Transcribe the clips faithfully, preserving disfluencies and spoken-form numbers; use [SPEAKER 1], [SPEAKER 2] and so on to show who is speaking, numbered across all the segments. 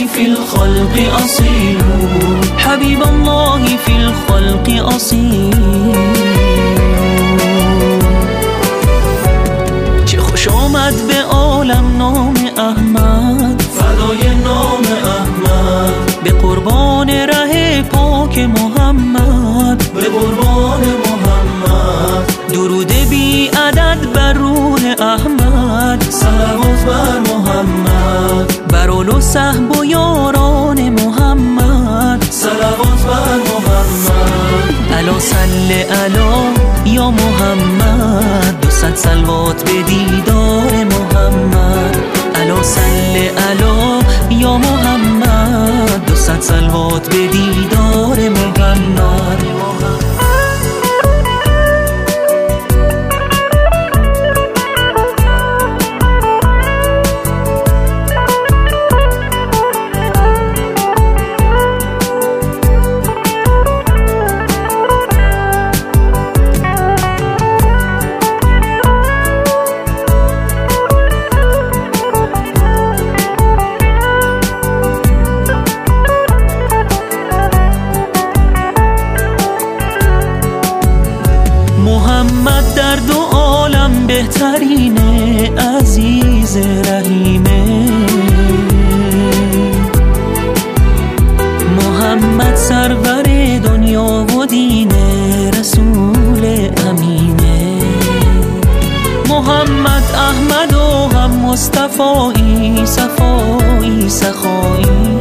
[SPEAKER 1] في الخلق أصيل حبيب الله في الخلق أصيل. چه خوش آمد به عالم نام احمد، فدای نام احمد، به قربان ره پاک محمد، به قربان محمد. درود بی عدد بر روح احمد، صلوات بر محمد، بر آل و صحب و یاران محمد، صلوات بر محمد. الا صل علی یا محمد، دو صد صلوات به دیدار محمد. الا صل علی یا محمد، دو صد صلوات به دیدار محمد. محمد در دو عالم بهترینه، عزیز رحیمه. محمد سرور دنیا و دینه، رسول امینه. محمد احمد و هم مصطفایی، صفایی سخایی.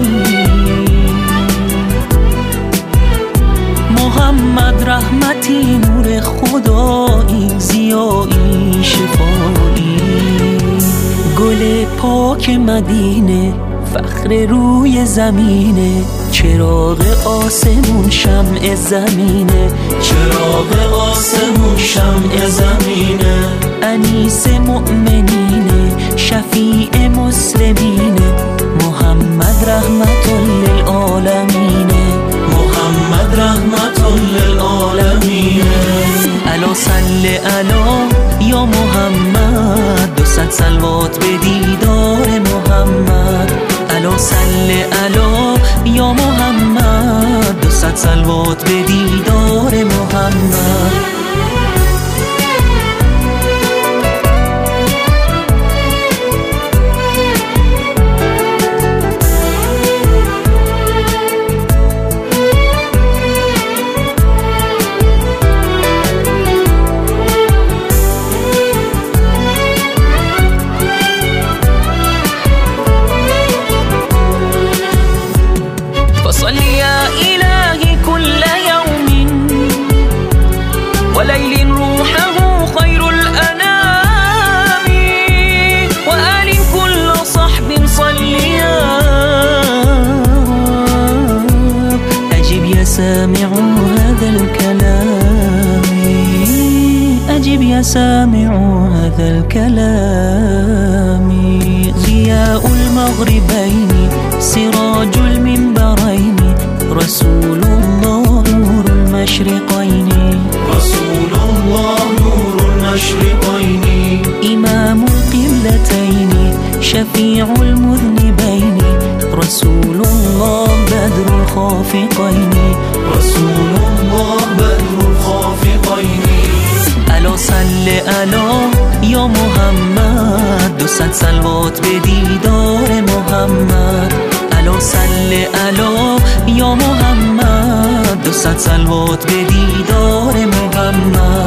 [SPEAKER 1] محمد رحمتی، نور خدایی، ضیایی شفایی. گل پاک مدینه، فخر روی زمینه، چراغ آسمون شمع زمینه، چراغ آسمون شمع زمینه. انیس مؤمنینه، شفیع مسلمینه، محمد رحمت للعالمینه، محمد رحمت للعالمین. الا صل علی یا محمد، دو صد صلوات به دیدار محمد. الا صل علی یا محمد، دو صد صلوات به دیدار محمد. فصل يا إلهي كل يوم وليل روحه خير الأنام، وآل كل صحب صليا. أجب يا سامع هذا الكلام، أجب يا سامع هذا الكلام. ضياء المغربين، سراج المنبرين، رسول الله نور المشرقين، رسول الله نور المشرقين. إمام القبلتين، شفيع المذنبين، رسول الله بدر الخافقين، رسول الله بدر الخافقين. الا صل علی یا محمد، دو صد صلوات به دیدار محمد. الا صل علی یا محمد، دو صد صلوات به دیدار محمد.